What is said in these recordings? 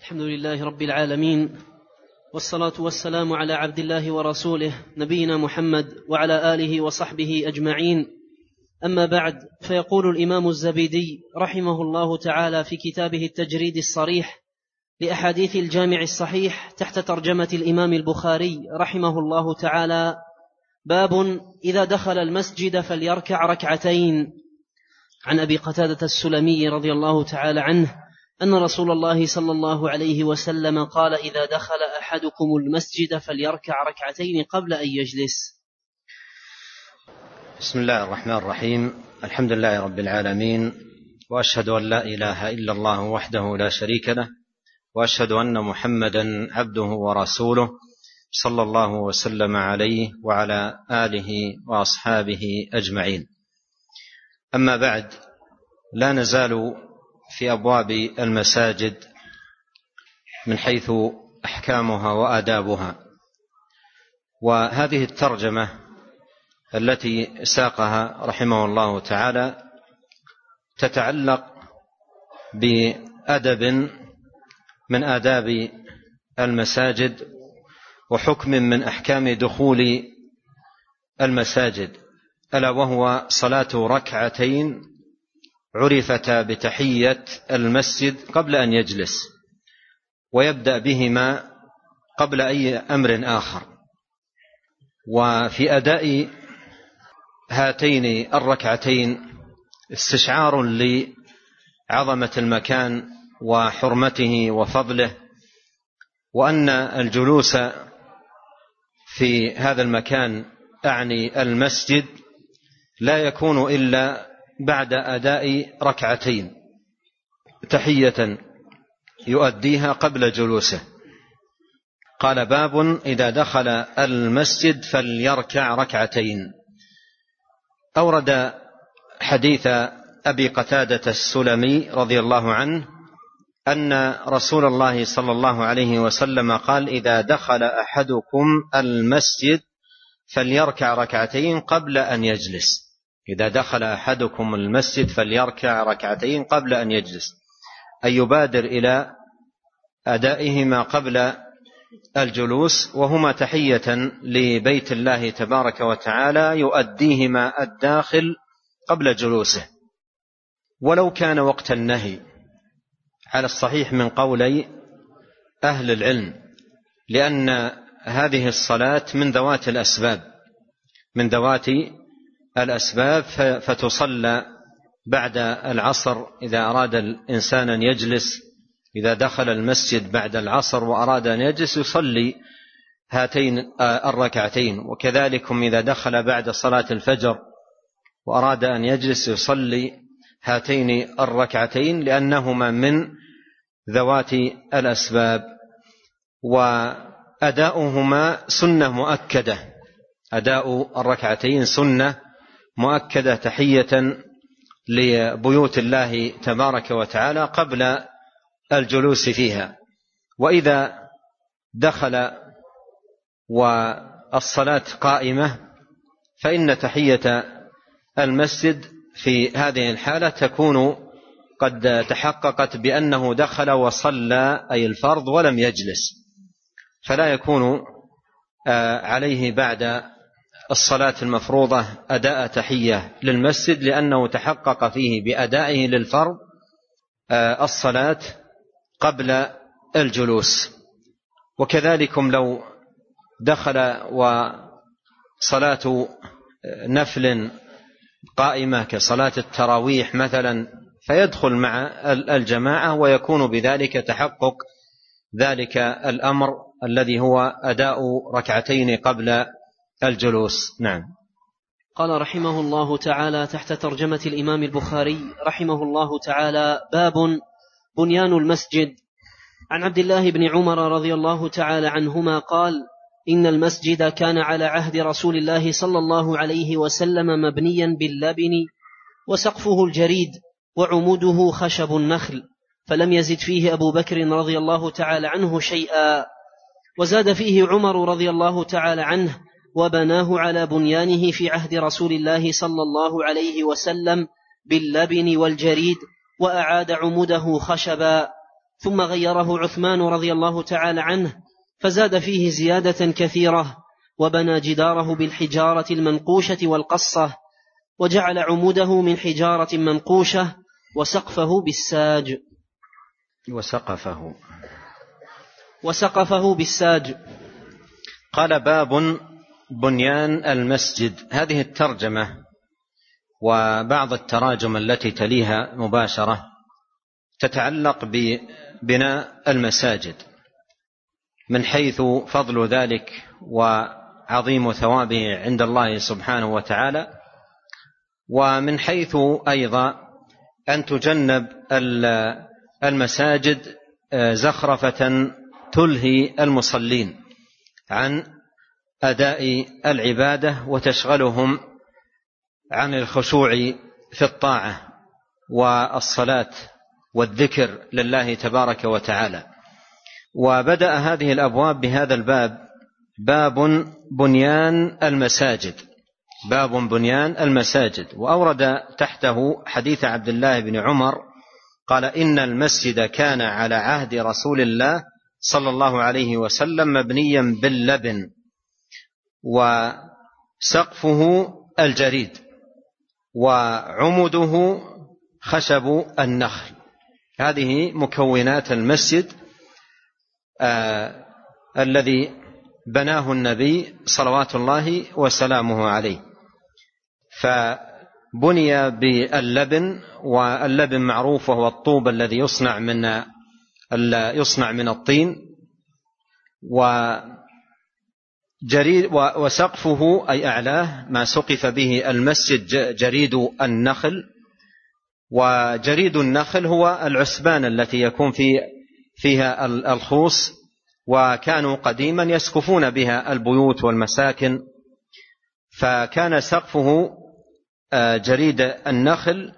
الحمد لله رب العالمين، والصلاة والسلام على عبد الله ورسوله نبينا محمد وعلى آله وصحبه أجمعين. أما بعد، فيقول الإمام الزبيدي رحمه الله تعالى في كتابه التجريد الصريح لأحاديث الجامع الصحيح تحت ترجمة الإمام البخاري رحمه الله تعالى: باب إذا دخل المسجد فليركع ركعتين. عن أبي قتادة السلمي رضي الله تعالى عنه أن رسول الله صلى الله عليه وسلم قال: إذا دخل أحدكم المسجد فليركع ركعتين قبل أن يجلس. بسم الله الرحمن الرحيم. الحمد لله رب العالمين، وأشهد أن لا إله إلا الله وحده لا شريك له، وأشهد أن محمدا عبده ورسوله صلى الله وسلم عليه وعلى آله وأصحابه أجمعين. أما بعد، لا نزال في أبواب المساجد من حيث أحكامها وآدابها، وهذه الترجمة التي ساقها رحمه الله تعالى تتعلق بأدب من آداب المساجد وحكم من أحكام دخول المساجد، ألا وهو صلاة ركعتين عرفتا بتحية المسجد قبل أن يجلس، ويبدأ بهما قبل أي أمر آخر. وفي أداء هاتين الركعتين استشعار لعظمة المكان وحرمته وفضله، وأن الجلوس في هذا المكان أعني المسجد لا يكون إلا بعد أداء ركعتين تحية يؤديها قبل جلوسه. قال: باب إذا دخل المسجد فليركع ركعتين. أورد حديث أبي قتادة السلمي رضي الله عنه أن رسول الله صلى الله عليه وسلم قال: إذا دخل أحدكم المسجد فليركع ركعتين قبل أن يجلس. إذا دخل أحدكم المسجد فليركع ركعتين قبل أن يجلس، أي يبادر إلى أدائهما قبل الجلوس، وهما تحية لبيت الله تبارك وتعالى يؤديهما الداخل قبل جلوسه، ولو كان وقت النهي، على الصحيح من قولي أهل العلم، لأن هذه الصلاة من ذوات الأسباب فتصلى بعد العصر إذا أراد الإنسان أن يجلس. إذا دخل المسجد بعد العصر وأراد أن يجلس يصلي هاتين الركعتين، وكذلكم إذا دخل بعد صلاة الفجر وأراد أن يجلس يصلي هاتين الركعتين، لأنهما من ذوات الأسباب، وأداؤهما سنة مؤكدة. أداء الركعتين سنة مؤكدة تحية لبيوت الله تبارك وتعالى قبل الجلوس فيها. وإذا دخل والصلاة قائمة فإن تحية المسجد في هذه الحالة تكون قد تحققت بأنه دخل وصلى أي الفرض ولم يجلس، فلا يكون عليه بعد الصلاة المفروضة أداء تحية للمسجد، لأنه تحقق فيه بأدائه للفرض الصلاة قبل الجلوس. وكذلكم لو دخل وصلاة نفل قائمة كصلاة التراويح مثلا، فيدخل مع الجماعة، ويكون بذلك تحقق ذلك الأمر الذي هو أداء ركعتين قبل الجلوس. نعم. قال رحمه الله تعالى تحت ترجمة الإمام البخاري رحمه الله تعالى: باب بنيان المسجد. عن عبد الله بن عمر رضي الله تعالى عنهما قال: إن المسجد كان على عهد رسول الله صلى الله عليه وسلم مبنيا باللبن، وسقفه الجريد، وعموده خشب النخل، فلم يزد فيه أبو بكر رضي الله تعالى عنه شيئا، وزاد فيه عمر رضي الله تعالى عنه: وبناه على بنيانه في عهد رسول الله صلى الله عليه وسلم باللبن والجريد، وأعاد عموده خشبا. ثم غيره عثمان رضي الله تعالى عنه فزاد فيه زيادة كثيرة، وبنى جداره بالحجارة المنقوشة والقصة، وجعل عموده من حجارة منقوشة، وسقفه بالساج. وسقفه بالساج. قال: باب بنيان المسجد. هذه الترجمة وبعض التراجم التي تليها مباشرة تتعلق ببناء المساجد من حيث فضل ذلك وعظيم ثوابه عند الله سبحانه وتعالى، ومن حيث أيضا أن تجنب المساجد زخرفة تلهي المصلين عن أداء العبادة وتشغلهم عن الخشوع في الطاعة والصلاة والذكر لله تبارك وتعالى. وبدأ هذه الأبواب بهذا الباب: باب بنيان المساجد. باب بنيان المساجد. وأورد تحته حديث عبد الله بن عمر قال: إن المسجد كان على عهد رسول الله صلى الله عليه وسلم مبنيا باللبن وسقفه الجريد وعمده خشب النخل. هذه مكونات المسجد الذي بناه النبي صلوات الله وسلامه عليه. فبني باللبن، واللبن معروف وهو الطوب الذي يصنع من الطين، وسقفه أي أعلاه ما سقف به المسجد جريد النخل. وجريد النخل هو العسبان التي يكون فيها الخوص، وكانوا قديما يسقفون بها البيوت والمساكن، فكان سقفه جريد النخل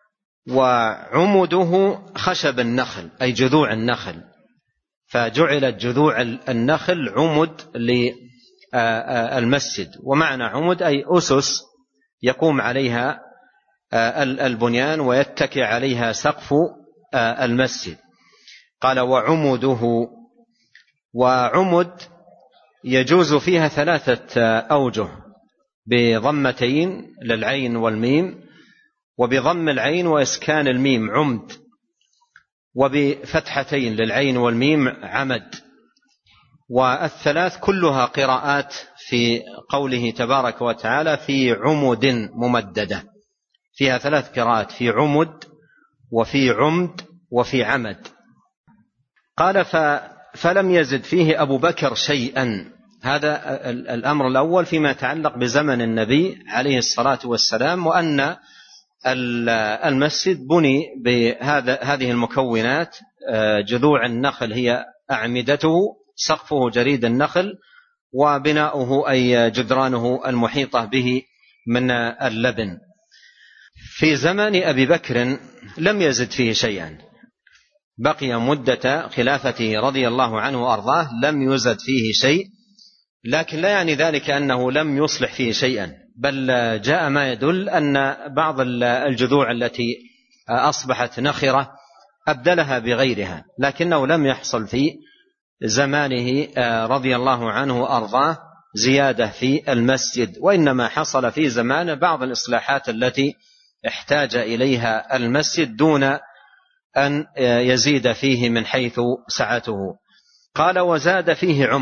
وعمده خشب النخل أي جذوع النخل، فجعلت جذوع النخل عمد للمسجد. ومعنى عمد أي أسس يقوم عليها البنيان ويتكئ عليها سقف المسجد. قال: وعمده. وعمد يجوز فيها 3 أوجه: بضمتين للعين والميم، وبضم العين وإسكان الميم عمد، وبفتحتين للعين والميم عمد. والثلاث كلها قراءات في قوله تبارك وتعالى: في عمد ممددة. فيها 3 قراءات: في عمد وفي عمد وفي عمد. قال: فلم يزد فيه أبو بكر شيئا. هذا الأمر الأول فيما يتعلق بزمن النبي عليه الصلاة والسلام، وأن المسجد بني بهذه المكونات: جذوع النخل هي أعمدته، سقفه جريد النخل، وبناؤه أي جدرانه المحيطة به من اللبن. في زمان أبي بكر لم يزد فيه شيئا، بقي مدة خلافته رضي الله عنه وأرضاه لم يزد فيه شيء، لكن لا يعني ذلك أنه لم يصلح فيه شيئا، بل جاء ما يدل أن بعض الجذوع التي أصبحت نخرة أبدلها بغيرها، لكنه لم يحصل في زمانه رضي الله عنه وأرضاه زيادة في المسجد، وإنما حصل في زمانه بعض الإصلاحات التي احتاج إليها المسجد دون أن يزيد فيه من حيث سعته. قال: وزاد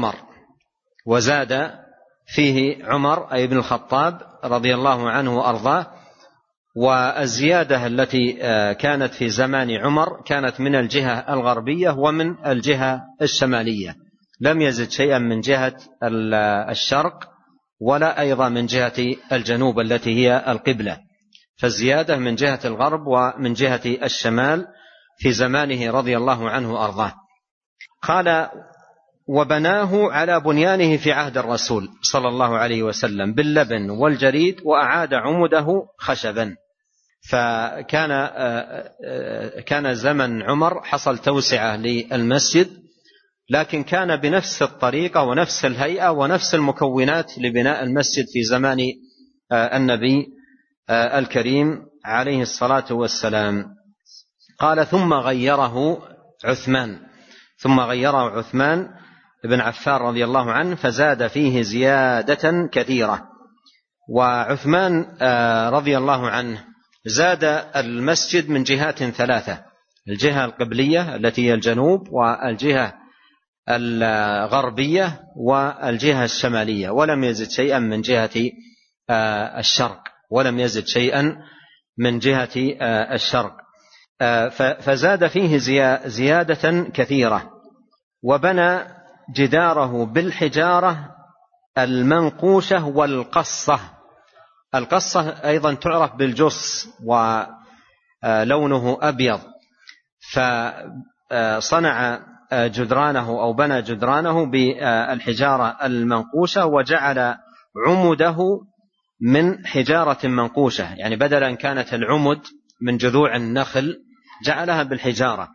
فيه عمر أي ابن الخطاب رضي الله عنه وأرضاه. والزيادة التي كانت في زمان عمر كانت من الجهة الغربية ومن الجهة الشمالية، لم يزد شيئا من جهة الشرق ولا أيضا من جهة الجنوب التي هي القبلة، فالزيادة من جهة الغرب ومن جهة الشمال في زمانه رضي الله عنه وأرضاه. قال: وبناه على بنيانه في عهد الرسول صلى الله عليه وسلم باللبن والجريد، وأعاد عمده خشبا. فكان زمن عمر حصل توسعة للمسجد، لكن كان بنفس الطريقة ونفس الهيئة ونفس المكونات لبناء المسجد في زمان النبي الكريم عليه الصلاة والسلام. قال: ثم غيره عثمان، ثم غيره عثمان بن عفان رضي الله عنه فزاد فيه زيادة كثيرة. وعثمان رضي الله عنه زاد المسجد من جهات ثلاثة: الجهة القبلية التي هي الجنوب، والجهة الغربية، والجهة الشمالية، ولم يزد شيئا من جهة الشرق، ولم يزد شيئا من جهة الشرق. فزاد فيه زيادة كثيرة. وبنى جداره بالحجارة المنقوشة والقصة. القصة أيضا تعرف بالجص ولونه أبيض، فصنع جدرانه أو بنى جدرانه بالحجارة المنقوشة، وجعل عمده من حجارة منقوشة، يعني بدلا كانت العمد من جذوع النخل جعلها بالحجارة.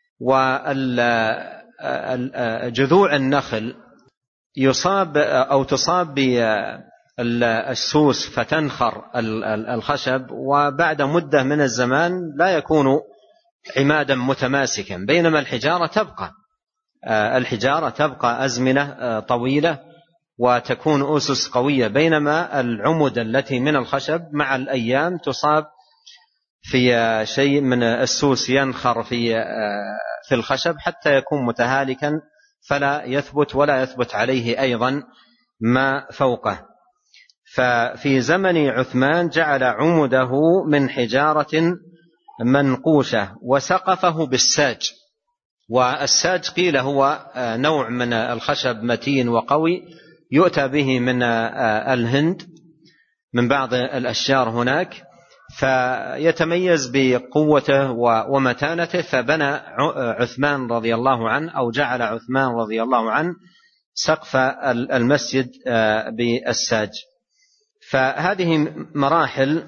وجذوع النخل يصاب أو تصاب بالسوس فتنخر الخشب، وبعد مدة من الزمان لا يكون عمادا متماسكا، بينما الحجارة تبقى أزمنة طويلة وتكون أسس قوية، بينما العمد التي من الخشب مع الأيام تصاب في شيء من السوس ينخر في الخشب حتى يكون متهالكا فلا يثبت ولا يثبت عليه أيضا ما فوقه. ففي زمن عثمان جعل عمده من حجارة منقوشة وسقفه بالساج. والساج قيل هو نوع من الخشب متين وقوي يؤتى به من الهند من بعض الأشجار هناك، فيتميز بقوته ومتانته. فبنى عثمان رضي الله عنه أو جعل عثمان رضي الله عنه سقف المسجد بالساج. فهذه مراحل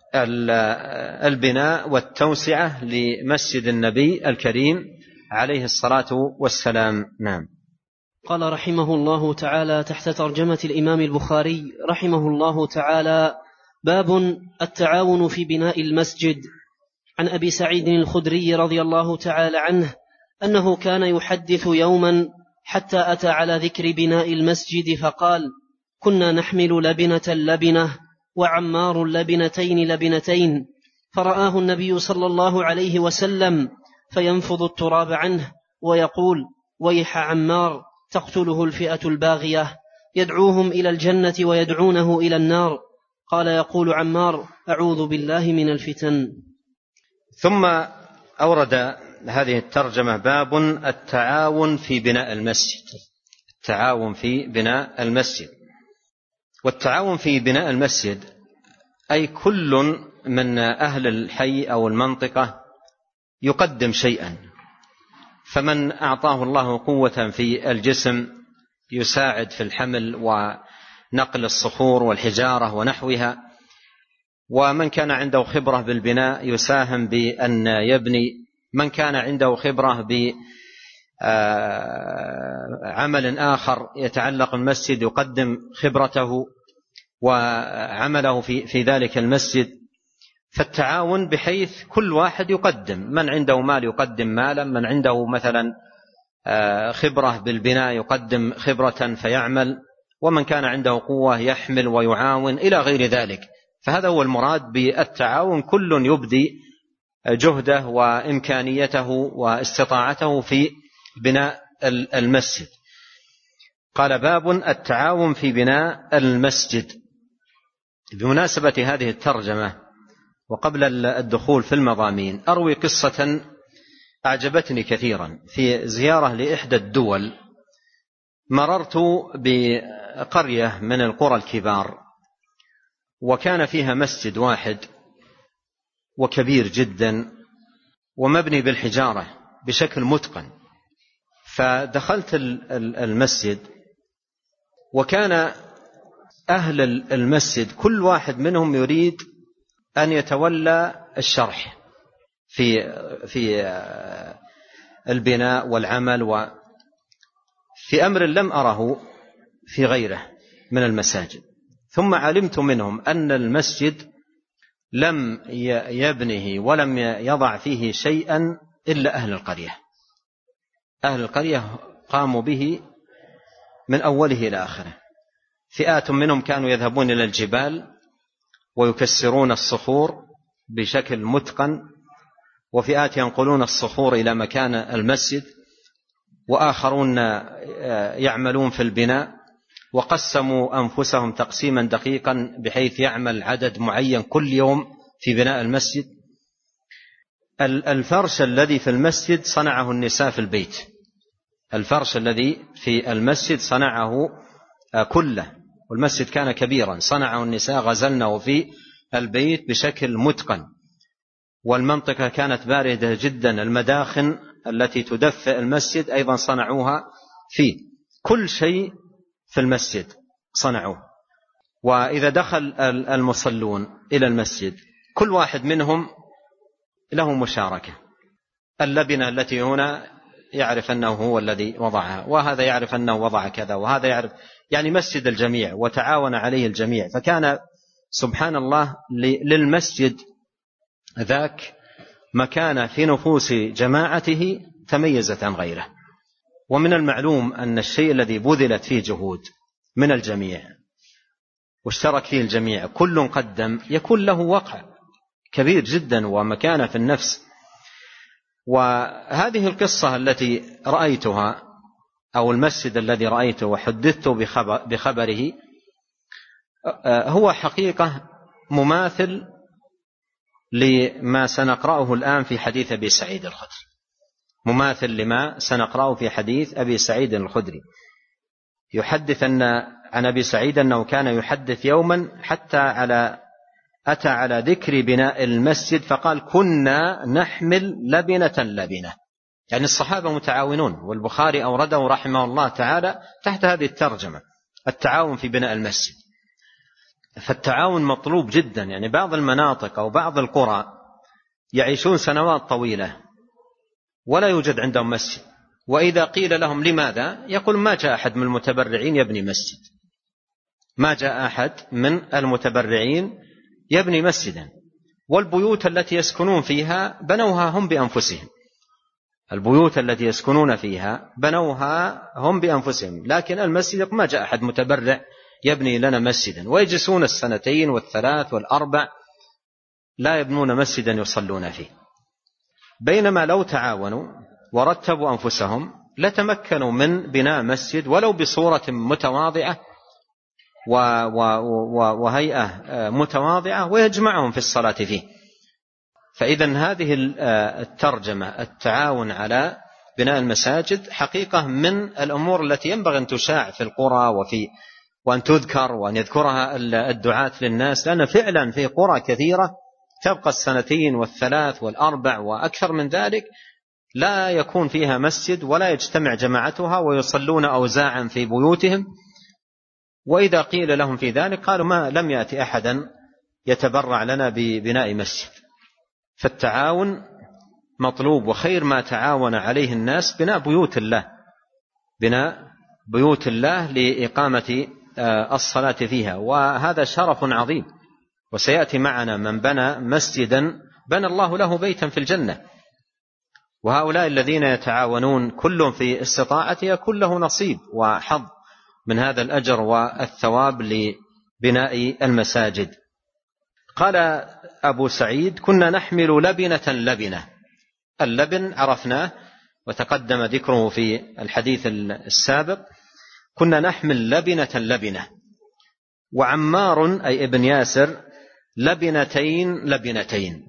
البناء والتوسعة لمسجد النبي الكريم عليه الصلاة والسلام. نعم. قال رحمه الله تعالى تحت ترجمة الإمام البخاري رحمه الله تعالى: باب التعاون في بناء المسجد. عن أبي سعيد الخدري رضي الله تعالى عنه أنه كان يحدث يوما حتى أتى على ذكر بناء المسجد فقال: كنا نحمل لبنة وعمار لبنتين، فرآه النبي صلى الله عليه وسلم فينفض التراب عنه ويقول: ويح عمار، تقتله الفئة الباغية، يدعوهم إلى الجنة ويدعونه إلى النار. قال يقول عمار: أعوذ بالله من الفتن. ثم أورد هذه الترجمة: باب التعاون في بناء المسجد. التعاون في بناء المسجد. والتعاون في بناء المسجد أي كل من أهل الحي أو المنطقة يقدم شيئا، فمن أعطاه الله قوة في الجسم يساعد في الحمل ونقل الصخور والحجارة ونحوها، ومن كان عنده خبرة بالبناء يساهم بأن يبني، من كان عنده خبرة بعمل آخر يتعلق المسجد يقدم خبرته وعمله في ذلك المسجد. فالتعاون بحيث كل واحد يقدم، من عنده مال يقدم مالا، من عنده مثلا خبرة بالبناء يقدم خبرة فيعمل، ومن كان عنده قوة يحمل ويعاون إلى غير ذلك. فهذا هو المراد بالتعاون، كل يبدي جهده وإمكانيته واستطاعته في بناء المسجد. قال: باب التعاون في بناء المسجد. بمناسبة هذه الترجمة وقبل الدخول في المضامين أروي قصة أعجبتني كثيرا. في زيارة لإحدى الدول مررت بقرية من القرى الكبار، وكان فيها مسجد واحد وكبير جدا ومبني بالحجارة بشكل متقن. فدخلت المسجد وكان أهل المسجد كل واحد منهم يريد أن يتولى الشرح في البناء والعمل، وفي أمر لم أره في غيره من المساجد. ثم علمت منهم أن المسجد لم يبنه ولم يضع فيه شيئا إلا أهل القرية، أهل القرية قاموا به من أوله إلى آخره. فئات منهم كانوا يذهبون إلى الجبال ويكسرون الصخور بشكل متقن، وفئات ينقلون الصخور إلى مكان المسجد، وآخرون يعملون في البناء، وقسموا أنفسهم تقسيما دقيقا بحيث يعمل عدد معين كل يوم في بناء المسجد. الفرش الذي في المسجد صنعه النساء في البيت، الفرش الذي في المسجد صنعه كله، والمسجد كان كبيرا، صنعه النساء، غزلنه في البيت بشكل متقن. والمنطقة كانت باردة جدا، المداخن التي تدفئ المسجد أيضا صنعوها فيه، كل شيء في المسجد صنعوه. وإذا دخل المصلون إلى المسجد كل واحد منهم له مشاركة. اللبنة التي هنا يعرف أنه هو الذي وضعها، وهذا يعرف أنه وضع كذا، وهذا يعرف، يعني مسجد الجميع وتعاون عليه الجميع. فكان سبحان الله للمسجد ذاك مكان في نفوس جماعته تميزت عن غيره. ومن المعلوم أن الشيء الذي بذلت فيه جهود من الجميع واشترك فيه الجميع، كل قدم، يكون له وقع كبير جدا ومكانة في النفس. وهذه القصة التي رأيتها أو المسجد الذي رأيته وحدثت بخبره هو حقيقة مماثل لما سنقرأه الآن في حديث أبي سعيد الخدري، مماثل لما سنقرأه في حديث أبي سعيد الخدري. يحدث عن أبي سعيد أنه كان يحدث يوما حتى أتى على ذكر بناء المسجد فقال: كنا نحمل لبنة، يعني الصحابة متعاونون. والبخاري أورده رحمه الله تعالى تحت هذه الترجمة التعاون في بناء المسجد. فالتعاون مطلوب جدا. يعني بعض المناطق أو بعض القرى يعيشون سنوات طويلة ولا يوجد عندهم مسجد، وإذا قيل لهم لماذا، يقول: ما جاء أحد من المتبرعين يبني مسجد، ما جاء أحد من المتبرعين يبني مسجدا. والبيوت التي يسكنون فيها بنوها هم بأنفسهم، البيوت التي يسكنون فيها بنوها هم بأنفسهم، لكن المسجد ما جاء أحد متبرع يبني لنا مسجدا. ويجلسون السنتين والثلاث والأربع لا يبنون مسجدا يصلون فيه. بينما لو تعاونوا ورتبوا أنفسهم لتمكنوا من بناء مسجد ولو بصورة متواضعة وهيئة متواضعة ويجمعهم في الصلاة فيه. فإذن هذه الترجمة التعاون على بناء المساجد حقيقة من الأمور التي ينبغي أن تشاع في القرى وأن تذكر وأن يذكرها الدعاة للناس، لأن فعلا في قرى كثيرة تبقى السنتين والثلاث والأربع وأكثر من ذلك لا يكون فيها مسجد ولا يجتمع جماعتها ويصلون أوزاعا في بيوتهم. وإذا قيل لهم في ذلك قالوا: ما لم يأتي أحدا يتبرع لنا ببناء مسجد. فالتعاون مطلوب، وخير ما تعاون عليه الناس بناء بيوت الله، بناء بيوت الله لإقامة الصلاة فيها، وهذا شرف عظيم. وسيأتي معنا من بنى مسجدا بنى الله له بيتا في الجنة. وهؤلاء الذين يتعاونون كل في استطاعته يكون له نصيب وحظ من هذا الأجر والثواب لبناء المساجد. قال أبو سعيد: كنا نحمل لبنة. اللبن عرفناه وتقدم ذكره في الحديث السابق. كنا نحمل لبنة. وعمار أي ابن ياسر لبنتين.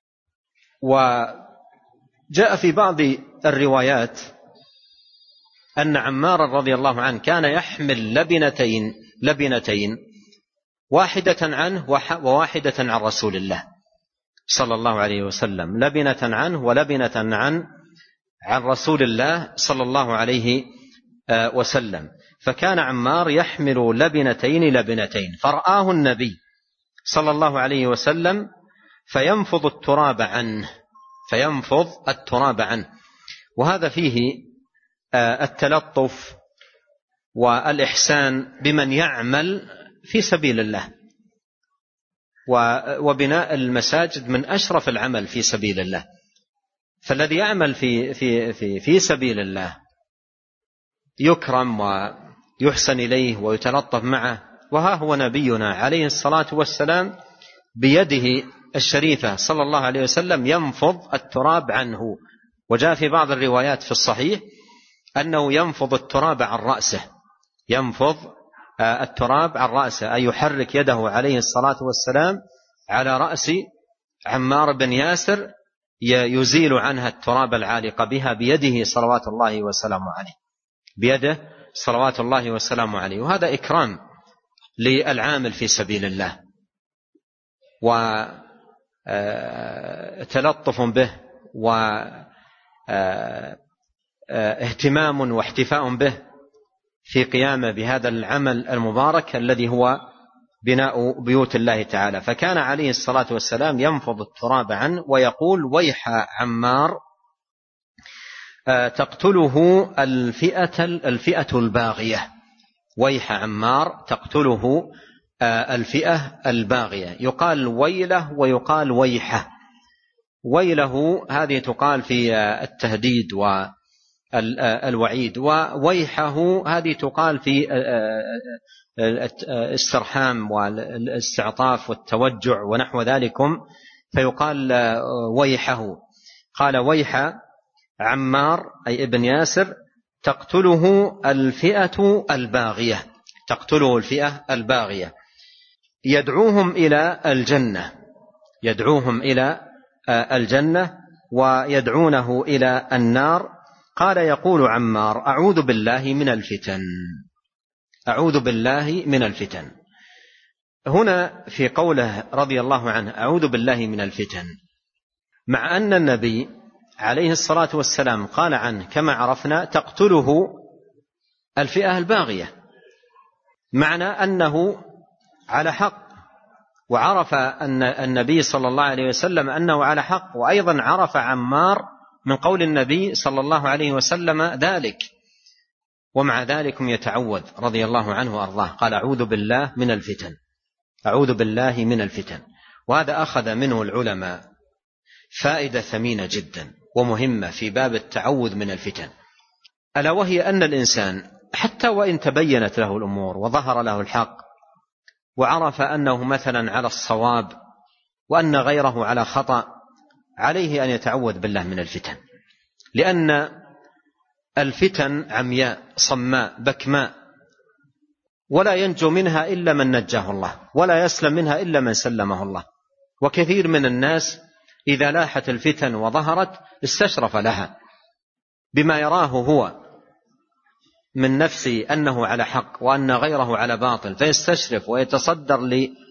وجاء في بعض الروايات أن عمار رضي الله عنه كان يحمل لبنتين، واحدة عنه وواحدة عن رسول الله صلى الله عليه وسلم، لبنة عنه ولبنة عن رسول الله صلى الله عليه وسلم. فكان عمار يحمل لبنتين، فرآه النبي صلى الله عليه وسلم فينفض التراب عنه. وهذا فيه التلطف والإحسان بمن يعمل في سبيل الله. وبناء المساجد من أشرف العمل في سبيل الله، فالذي يعمل في سبيل الله يكرم ويحسن إليه ويتلطف معه. وها هو نبينا عليه الصلاة والسلام بيده الشريفة صلى الله عليه وسلم ينفض التراب عنه. وجاء في بعض الروايات في الصحيح أنه ينفض التراب عن رأسه، ينفض التراب عن رأسه، أي يحرك يده عليه الصلاة والسلام على رأس عمار بن ياسر يزيل عنها التراب العالق بها بيده صلوات الله وسلامه عليه، بيده صلوات الله وسلامه عليه. وهذا إكرام للعامل في سبيل الله وتلطف به واهتمام واحتفاء به في قيامه بهذا العمل المبارك الذي هو بناء بيوت الله تعالى. فكان عليه الصلاة والسلام ينفض التراب عنه ويقول: ويح عمار تقتله الفئة الباغية. ويح عمار تقتله الفئة الباغية. يقال ويله ويقال ويحه. ويله هذه تقال في التهديد والوعيد، وويحه هذه تقال في الاسترحام والاستعطاف والتوجع ونحو ذلكم، فيقال ويحه. قال: ويح عمار أي ابن ياسر تقتله الفئة الباغية، تقتله الفئة الباغية، يدعوهم إلى الجنة، يدعوهم إلى الجنة ويدعونه إلى النار. قال: يقول عمار: أعوذ بالله من الفتن، أعوذ بالله من الفتن. هنا في قوله رضي الله عنه أعوذ بالله من الفتن، مع أن النبي عليه الصلاة والسلام قال عنه كما عرفنا تقتله الفئة الباغية، معنى أنه على حق، وعرف أن النبي صلى الله عليه وسلم أنه على حق، وأيضا عرف عمار من قول النبي صلى الله عليه وسلم ذلك، ومع ذلك يتعوذ رضي الله عنه وأرضاه. قال: أعوذ بالله من الفتن، أعوذ بالله من الفتن. وهذا أخذ منه العلماء فائدة ثمينة جدا ومهمة في باب التعوذ من الفتن، ألا وهي أن الإنسان حتى وإن تبينت له الأمور وظهر له الحق وعرف أنه مثلا على الصواب وأن غيره على خطأ، عليه أن يتعوذ بالله من الفتن، لأن الفتن عمياء صماء بكماء، ولا ينجو منها إلا من نجاه الله، ولا يسلم منها إلا من سلمه الله. وكثير من الناس إذا لاحت الفتن وظهرت استشرف لها بما يراه هو من نفسه أنه على حق وأن غيره على باطل، فيستشرف ويتصدر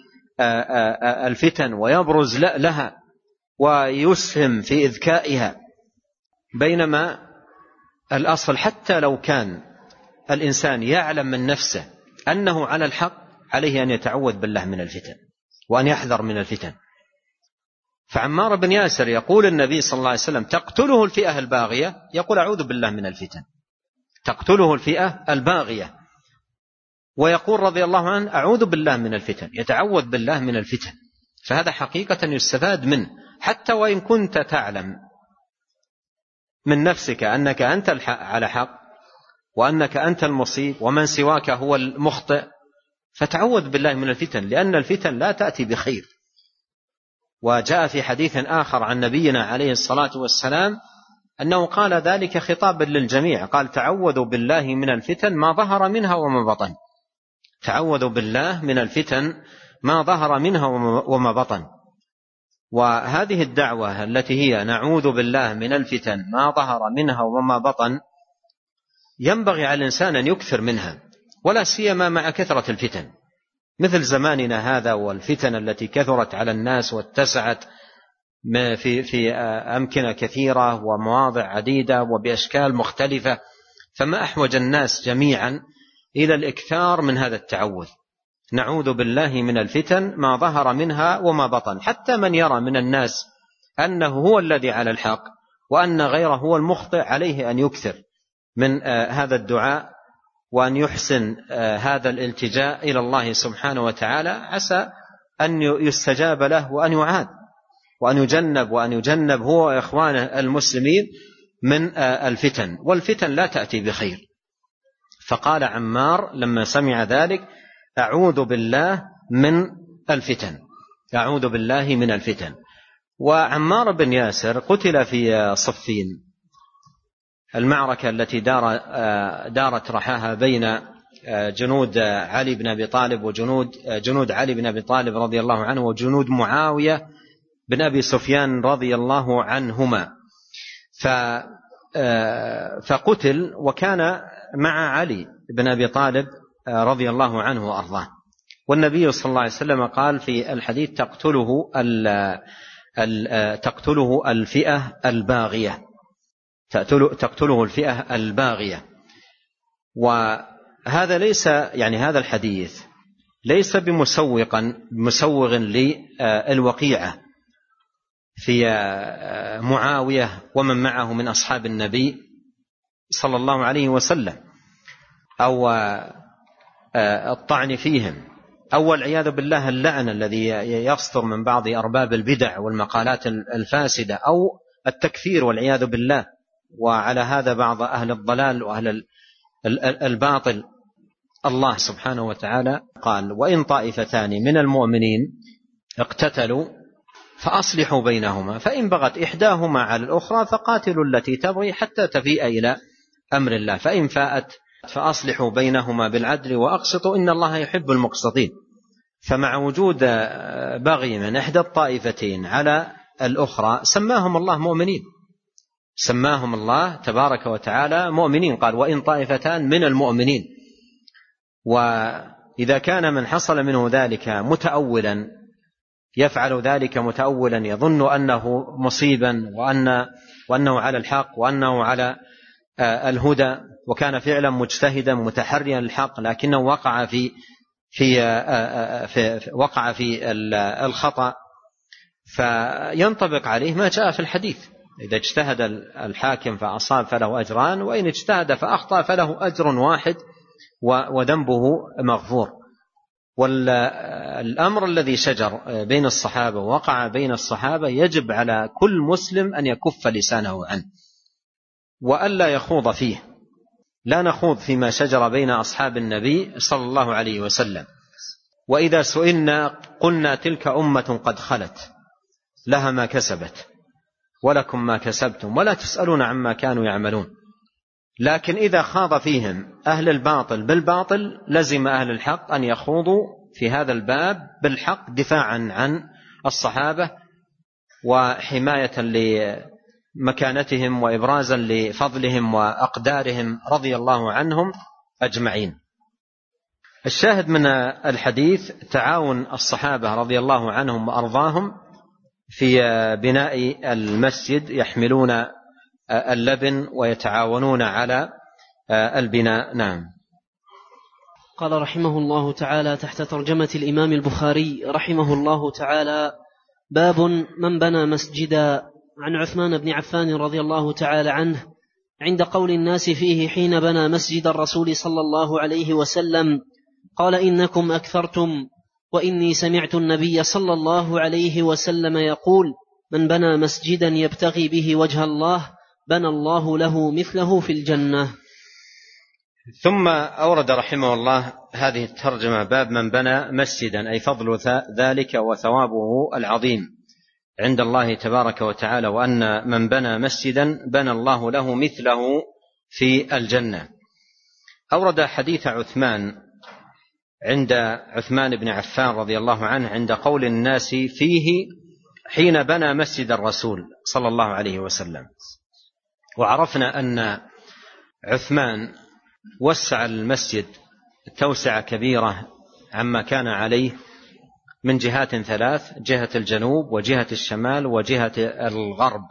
للفتن ويبرز لها ويسهم في إذكائها. بينما الأصل حتى لو كان الإنسان يعلم من نفسه أنه على الحق، عليه أن يتعوذ بالله من الفتن وأن يحذر من الفتن. فعمار بن ياسر يقول النبي صلى الله عليه وسلم تقتله الفئة الباغية، يقول أعوذ بالله من الفتن، تقتله الفئة الباغية، ويقول رضي الله عنه أعوذ بالله من الفتن، يتعوذ بالله من الفتن. فهذا حقيقة يستفاد منه، حتى وإن كنت تعلم من نفسك أنك أنت على حق وأنك أنت المصيب ومن سواك هو المخطئ، فتعوذ بالله من الفتن، لأن الفتن لا تأتي بخير. وجاء في حديث آخر عن نبينا عليه الصلاة والسلام أنه قال ذلك خطابا للجميع، قال تعوذوا بالله من الفتن ما ظهر منها وما بطن، تعوذوا بالله من الفتن ما ظهر منها وما بطن. وهذه الدعوة التي هي نعوذ بالله من الفتن ما ظهر منها وما بطن ينبغي على الإنسان أن يكثر منها، ولا سيما مع كثرة الفتن مثل زماننا هذا، والفتن التي كثرت على الناس واتسعت في أمكنة كثيرة ومواضع عديدة وبأشكال مختلفة. فما أحوج الناس جميعا إلى الإكثار من هذا التعوذ، نعوذ بالله من الفتن ما ظهر منها وما بطن. حتى من يرى من الناس أنه هو الذي على الحق وأن غيره هو المخطئ، عليه أن يكثر من هذا الدعاء وأن يحسن هذا الالتجاء إلى الله سبحانه وتعالى، عسى أن يستجاب له وأن يعاد. وأن يجنب هو وإخوانه المسلمين من الفتن، والفتن لا تأتي بخير. فقال عمار لما سمع ذلك: أعوذ بالله من الفتن، أعوذ بالله من الفتن. وعمار بن ياسر قتل في صفين، المعركة التي دارت رحاها بين جنود علي بن أبي طالب وجنود علي بن أبي طالب رضي الله عنه وجنود معاوية بن أبي سفيان رضي الله عنهما. فقتل وكان مع علي بن أبي طالب رضي الله عنه وأرضاه. والنبي صلى الله عليه وسلم قال في الحديث: تقتله الفئة الباغية، تقتله الفئة الباغية. وهذا ليس هذا الحديث ليس بمسوغ للوقيعة في معاوية ومن معه من أصحاب النبي صلى الله عليه وسلم، أو الطعن فيهم، أو والعياذ بالله اللعن الذي يصدر من بعض أرباب البدع والمقالات الفاسدة، أو التكفير والعياذ بالله. وعلى هذا بعض أهل الضلال وأهل الباطل. الله سبحانه وتعالى قال: وإن طائفتان من المؤمنين اقتتلوا فأصلحوا بينهما، فإن بغت إحداهما على الأخرى فقاتلوا التي تبغي حتى تفيء إلى أمر الله، فإن فاءت فأصلحوا بينهما بالعدل وأقسطوا إن الله يحب المقسطين. فمع وجود بغي من إحدى الطائفتين على الأخرى سماهم الله مؤمنين، سماهم الله تبارك وتعالى مؤمنين. قال: وإن طائفتان من المؤمنين. وإذا كان من حصل منه ذلك متأولا، يفعل ذلك متأولا، يظن أنه مصيبا وأنه على الحق وأنه على الهدى، وكان فعلا مجتهدا متحريا للحق، لكنه وقع في الخطأ، فينطبق عليه ما جاء في الحديث: إذا اجتهد الحاكم فأصاب فله أجران، وإن اجتهد فأخطأ فله أجر واحد وذنبه مغفور. والأمر الذي شجر بين الصحابة ووقع بين الصحابة يجب على كل مسلم أن يكف لسانه عنه وألا يخوض فيه. لا نخوض فيما شجر بين أصحاب النبي صلى الله عليه وسلم. وإذا سئلنا قلنا: تلك أمة قد خلت لها ما كسبت ولكم ما كسبتم ولا تسألون عما كانوا يعملون. لكن إذا خاض فيهم أهل الباطل بالباطل لزم أهل الحق أن يخوضوا في هذا الباب بالحق، دفاعا عن الصحابة وحماية لمكانتهم وإبرازا لفضلهم وأقدارهم رضي الله عنهم أجمعين. الشاهد من الحديث تعاون الصحابة رضي الله عنهم وأرضاهم في بناء المسجد، يحملون اللبن ويتعاونون على البناء. نعم. قال رحمه الله تعالى تحت ترجمة الإمام البخاري رحمه الله تعالى: باب من بنى مسجدا. عن عثمان بن عفان رضي الله تعالى عنه عند قول الناس فيه حين بنى مسجد الرسول صلى الله عليه وسلم قال: إنكم أكثرتم، وإني سمعت النبي صلى الله عليه وسلم يقول: من بنى مسجدا يبتغي به وجه الله بنى الله له مثله في الجنة. ثم أورد رحمه الله هذه الترجمة: باب من بنى مسجدا، أي فضل ذلك وثوابه العظيم عند الله تبارك وتعالى، وأن من بنى مسجدا بنى الله له مثله في الجنة. أورد حديث عثمان عند عثمان بن عفان رضي الله عنه عند قول الناس فيه حين بنى مسجد الرسول صلى الله عليه وسلم. وعرفنا أن عثمان وسع المسجد توسعة كبيرة عما كان عليه من جهات ثلاث: جهة الجنوب وجهة الشمال وجهة الغرب،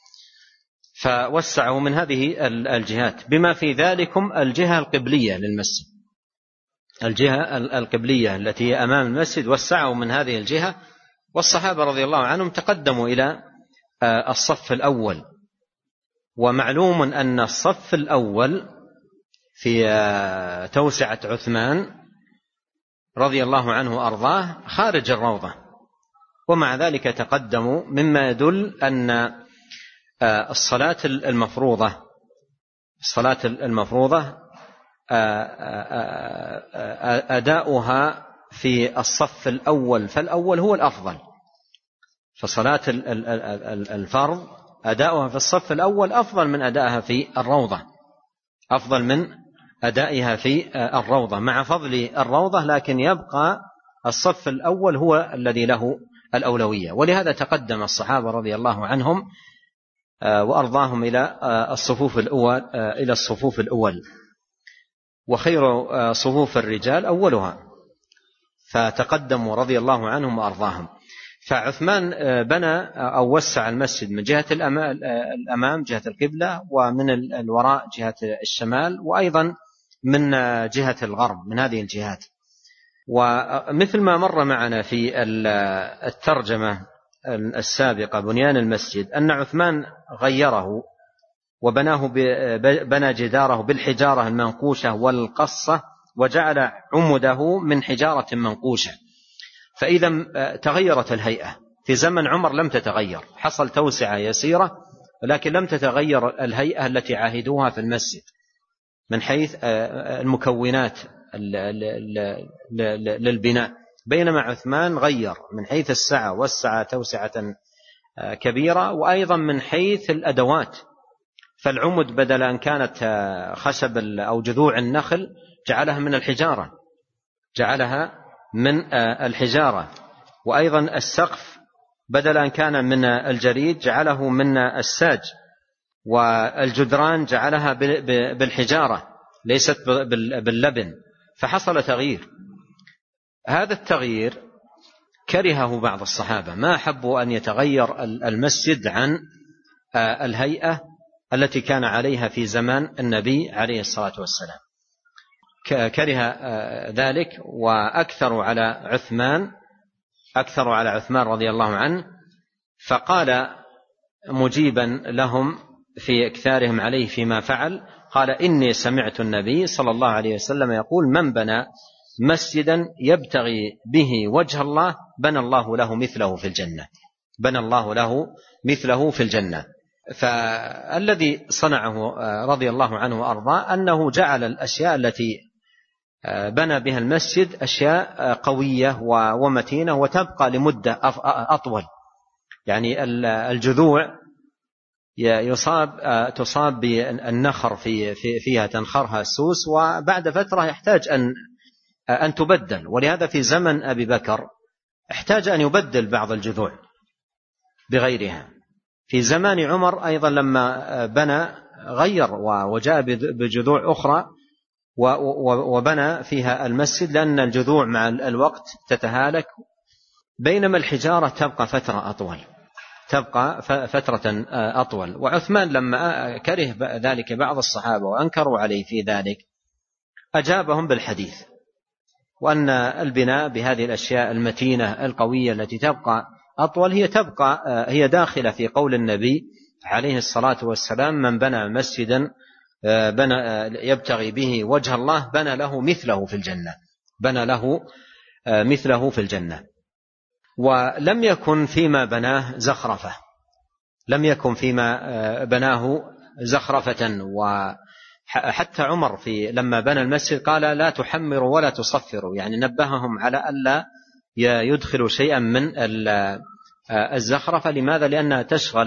فوسعه من هذه الجهات، بما في ذلكم الجهة القبلية للمسجد، الجهة القبلية التي أمام المسجد وسعه من هذه الجهة. والصحابة رضي الله عنهم تقدموا إلى الصف الأول. ومعلوم أن الصف الأول في توسعة عثمان رضي الله عنه وأرضاه خارج الروضة، ومع ذلك تقدموا، مما يدل أن الصلاة المفروضة أداؤها في الصف الأول، فالأول هو الأفضل. فصلاة الفرض أداؤها في الصف الأول أفضل من أدائها في الروضة، مع فضل الروضة، لكن يبقى الصف الأول هو الذي له الأولوية. ولهذا تقدم الصحابة رضي الله عنهم وأرضاهم إلى الصفوف الأول، وخير صفوف الرجال أولها، فتقدموا رضي الله عنهم وأرضاهم. فعثمان بنى أو وسع المسجد من جهة الأمام جهة القبلة، ومن الوراء جهة الشمال، وأيضا من جهة الغرب، من هذه الجهات. ومثل ما مر معنا في الترجمة السابقة بنيان المسجد، أن عثمان غيره وبناه، بنى جداره بالحجارة المنقوشة والقصة، وجعل عمده من حجارة منقوشة. فإذا تغيرت الهيئة. في زمن عمر لم تتغير، حصل توسعة يسيرة، ولكن لم تتغير الهيئة التي عاهدوها في المسجد من حيث المكونات للبناء. بينما عثمان غير من حيث السعة، والسعة توسعة كبيرة، وأيضا من حيث الأدوات. فالعمد بدل أن كانت خشب أو جذوع النخل جعلها من الحجارة، وأيضا السقف بدل أن كان من الجريد جعله من الساج، والجدران جعلها بالحجارة ليست باللبن. فحصل تغيير. هذا التغيير كرهه بعض الصحابة، ما حبوا أن يتغير المسجد عن الهيئة التي كان عليها في زمان النبي عليه الصلاة والسلام. كره ذلك، وأكثروا على عثمان رضي الله عنه. فقال مجيبا لهم في إكثارهم عليه فيما فعل، قال: إني سمعت النبي صلى الله عليه وسلم يقول: من بنى مسجدا يبتغي به وجه الله بنى الله له مثله في الجنة. فالذي صنعه رضي الله عنه وأرضاه أنه جعل الأشياء التي بنى بها المسجد أشياء قوية ومتينة، وتبقى لمدة أطول. يعني الجذوع تصاب بالنخر فيها، تنخرها السوس، وبعد فترة يحتاج أن تبدل. ولهذا في زمن أبي بكر احتاج أن يبدل بعض الجذوع بغيرها. في زمان عمر أيضا لما بنى غير وجاء بجذوع أخرى وبنى فيها المسجد، لأن الجذوع مع الوقت تتهالك، بينما الحجارة تبقى فترة أطول. وعثمان لما كره ذلك بعض الصحابة وأنكروا عليه في ذلك، أجابهم بالحديث، وأن البناء بهذه الأشياء المتينة القوية التي تبقى أطول هي داخلة في قول النبي عليه الصلاة والسلام: من بنى مسجدا يبتغي به وجه الله بنى له مثله في الجنة. ولم يكن فيما بناه زخرفة. وحتى عمر لما بنى المسجد قال: لا تحمروا ولا تصفروا، يعني نبههم على ألا يدخلوا شيئا من الزخرفة. لماذا؟ لأنها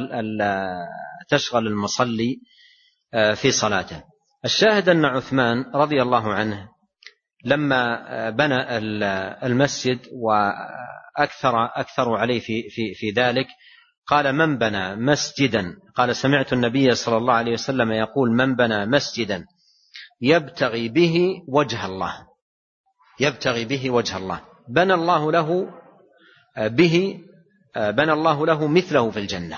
تشغل المصلي في صلاته. الشاهد أن عثمان رضي الله عنه لما بنى المسجد وأكثروا عليه في ذلك، قال: من بنى مسجدا، قال: سمعت النبي صلى الله عليه وسلم يقول: من بنى مسجدا يبتغي به وجه الله بنى الله له مثله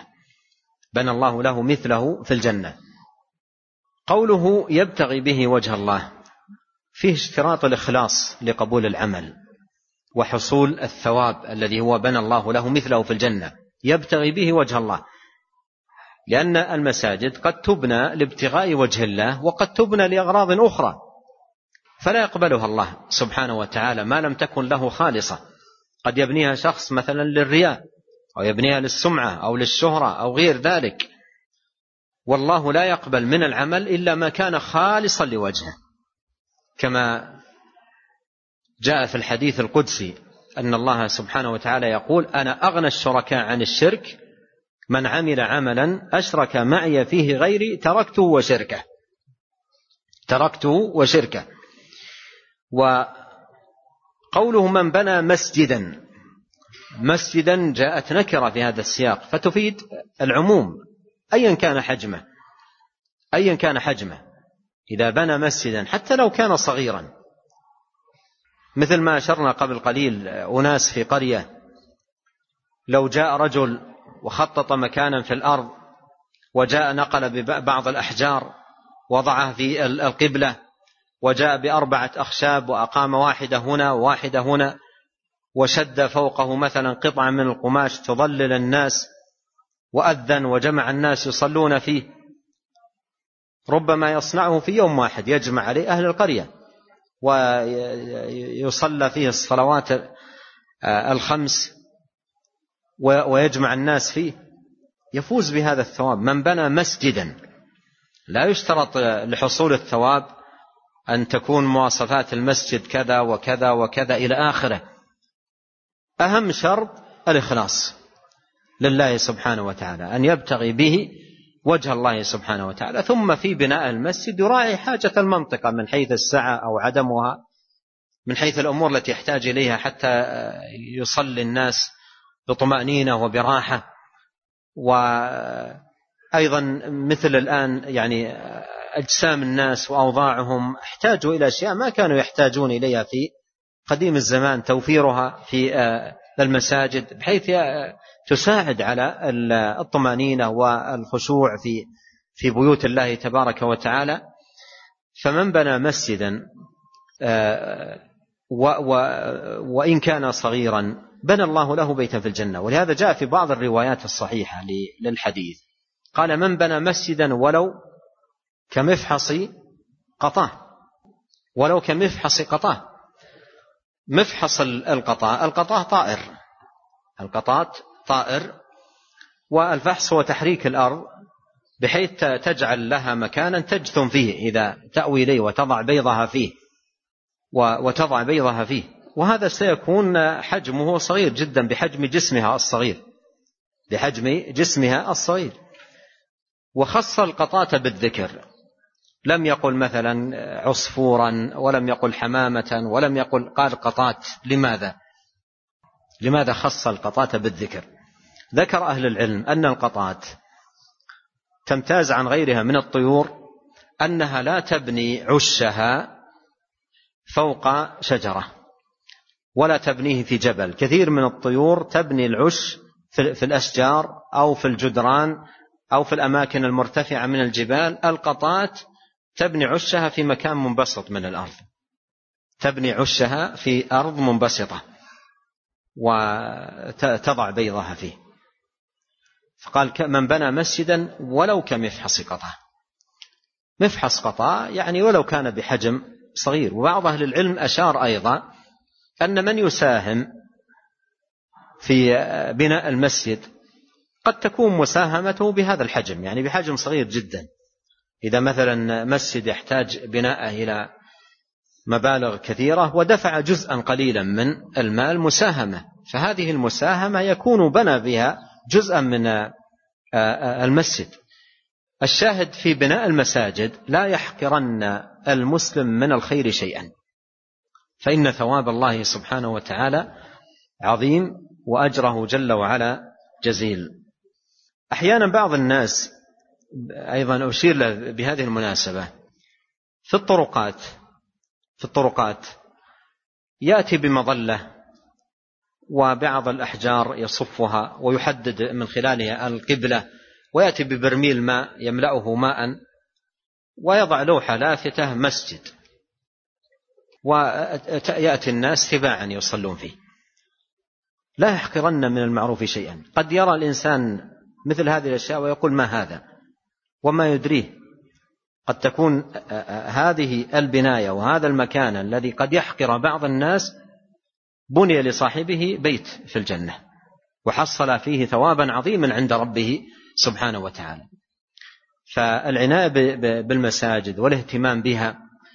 في الجنة. قوله يبتغي به وجه الله فيه اشتراط الإخلاص لقبول العمل وحصول الثواب الذي هو بنى الله له مثله في الجنة، يبتغي به وجه الله. لأن المساجد قد تبنى لابتغاء وجه الله، وقد تبنى لأغراض أخرى، فلا يقبلها الله سبحانه وتعالى ما لم تكن له خالصة. قد يبنيها شخص مثلا للرياء أو يبنيها للسمعة أو للشهرة أو غير ذلك، والله لا يقبل من العمل إلا ما كان خالصا لوجهه، كما جاء في الحديث القدسي أن الله سبحانه وتعالى يقول: أنا أغنى الشركاء عن الشرك من عمل عملا أشرك معي فيه غيري تركته وشركه. وقوله من بنى مسجدا جاءت نكرة في هذا السياق فتفيد العموم أيا كان حجمه، إذا بنى مسجدا حتى لو كان صغيرا، مثل ما أشرنا قبل قليل أناس في قرية لو جاء رجل وخطط مكانا في الأرض وجاء نقل ببعض الأحجار وضعها في القبلة وجاء ب4 أخشاب وأقام واحدة هنا وواحدة هنا وشد فوقه مثلا قطعة من القماش تظلل الناس وأذن وجمع الناس يصلون فيه، ربما يصنعه في يوم واحد يجمع عليه أهل القرية ويصلى فيه الصلوات 5 ويجمع الناس فيه، يفوز بهذا الثواب. من بنى مسجدا، لا يشترط لحصول الثواب أن تكون مواصفات المسجد كذا وكذا وكذا إلى آخره، أهم شرط الإخلاص لله سبحانه وتعالى، أن يبتغي به وجه الله سبحانه وتعالى. ثم في بناء المسجد يراعي حاجة المنطقة من حيث السعة أو عدمها، من حيث الأمور التي يحتاج إليها حتى يصلي الناس بطمأنينة وبراحة. وأيضا مثل الآن يعني أجسام الناس وأوضاعهم احتاجوا إلى أشياء ما كانوا يحتاجون إليها في قديم الزمان، توفيرها في المساجد بحيث تساعد على الطمأنينة والخشوع في بيوت الله تبارك وتعالى. فمن بنى مسجدا وإن كان صغيرا بنى الله له بيتا في الجنة. ولهذا جاء في بعض الروايات الصحيحة للحديث قال: من بنى مسجدا ولو كمفحص قطاه. مفحص القطاة طائر، والفحص هو تحريك الأرض بحيث تجعل لها مكانا تجثم فيه إذا تأوي إليه وتضع بيضها فيه، وهذا سيكون حجمه صغير جدا بحجم جسمها الصغير. وخص القطاة بالذكر، لم يقل مثلا عصفورا ولم يقل حمامة ولم يقل، قال قطاة. لماذا خص القطاة بالذكر؟ ذكر أهل العلم أن القطاة تمتاز عن غيرها من الطيور أنها لا تبني عشها فوق شجرة ولا تبنيه في جبل. كثير من الطيور تبني العش في الأشجار أو في الجدران أو في الأماكن المرتفعة من الجبال. القطاة تبني عشها في مكان منبسط من الأرض، تبني عشها في أرض منبسطة وتضع بيضها فيه. فقال: من بنى مسجدا ولو كمفحص قطاة. مفحص قطاة يعني ولو كان بحجم صغير. وبعض أهل العلم أشار أيضا أن من يساهم في بناء المسجد قد تكون مساهمته بهذا الحجم، يعني بحجم صغير جدا. إذا مثلا مسجد يحتاج بناءه إلى مبالغ كثيرة ودفع جزءا قليلا من المال مساهمة، فهذه المساهمة يكون بنى بها جزءا من المسجد. الشاهد في بناء المساجد لا يحقرن المسلم من الخير شيئا، فإن ثواب الله سبحانه وتعالى عظيم وأجره جل وعلا جزيل. أحيانا بعض الناس أيضا أشير له بهذه المناسبة في الطرقات يأتي بمظلة وبعض الأحجار يصفها ويحدد من خلالها القبلة، ويأتي ببرميل ماء يملأه ماء ويضع لوحة لافتة مسجد، ويأتي الناس تباعا يصلون فيه. لا يحقرن من المعروف شيئا. قد يرى الإنسان مثل هذه الأشياء ويقول: ما هذا؟ وما يدريه قد تكون هذه البناية وهذا المكان الذي قد يحقر بعض الناس بني لصاحبه بيت في الجنة وحصل فيه ثوابا عظيما عند ربه سبحانه وتعالى. فالعناية بالمساجد والاهتمام بها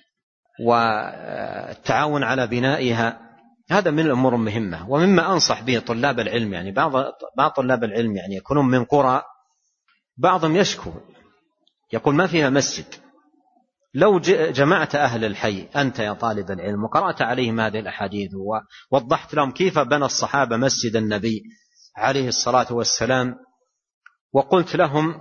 والتعاون على بنائها هذا من الأمور المهمة. ومما أنصح به طلاب العلم، يعني بعض طلاب العلم يعني يكونون من قرى، بعضهم يشكو يقول ما فيها مسجد. لو جمعت أهل الحي أنت يا طالب العلم وقرأت عليهم هذه الأحاديث ووضحت لهم كيف بنى الصحابة مسجد النبي عليه الصلاة والسلام، وقلت لهم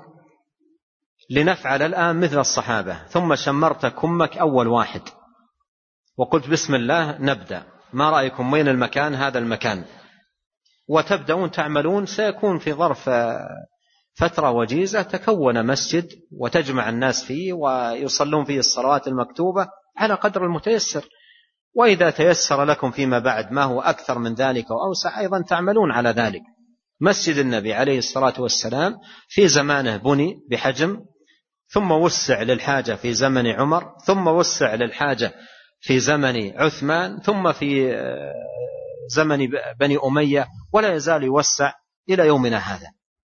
لنفعل الآن مثل الصحابة، ثم شمرت كمك أول واحد وقلت بسم الله نبدأ، ما رأيكم وين المكان؟ هذا المكان، وتبدأون تعملون، سيكون في ظرف فترة وجيزة تكون مسجد وتجمع الناس فيه ويصلون فيه الصلوات المكتوبة على قدر المتيسر. وإذا تيسر لكم فيما بعد ما هو أكثر من ذلك وأوسع أيضا تعملون على ذلك. مسجد النبي عليه الصلاة والسلام في زمانه بني بحجم، ثم وسع للحاجة في زمن عمر، ثم وسع للحاجة في زمن عثمان، ثم في زمن بني أمية، ولا يزال يوسع إلى يومنا هذا.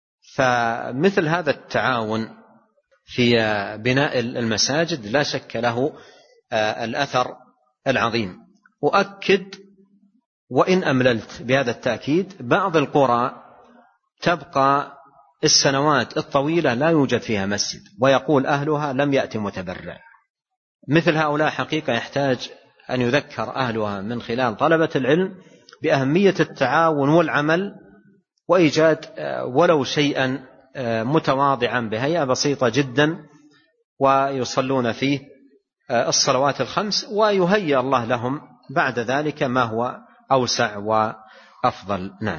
فمثل هذا التعاون في بناء المساجد لا شك له الأثر العظيم. أؤكد وإن أمللت بهذا التأكيد، بعض القرى تبقى السنوات الطويلة لا يوجد فيها مسجد، ويقول أهلها لم يأتي متبرع. مثل هؤلاء حقيقة يحتاج أن يذكر أهلها من خلال طلبة العلم بأهمية التعاون والعمل وإيجاد ولو شيئا متواضعا بهيئة بسيطة جدا، ويصلون فيه الصلوات الخمس، ويهيئ الله لهم بعد ذلك ما هو أوسع وأفضل. نعم.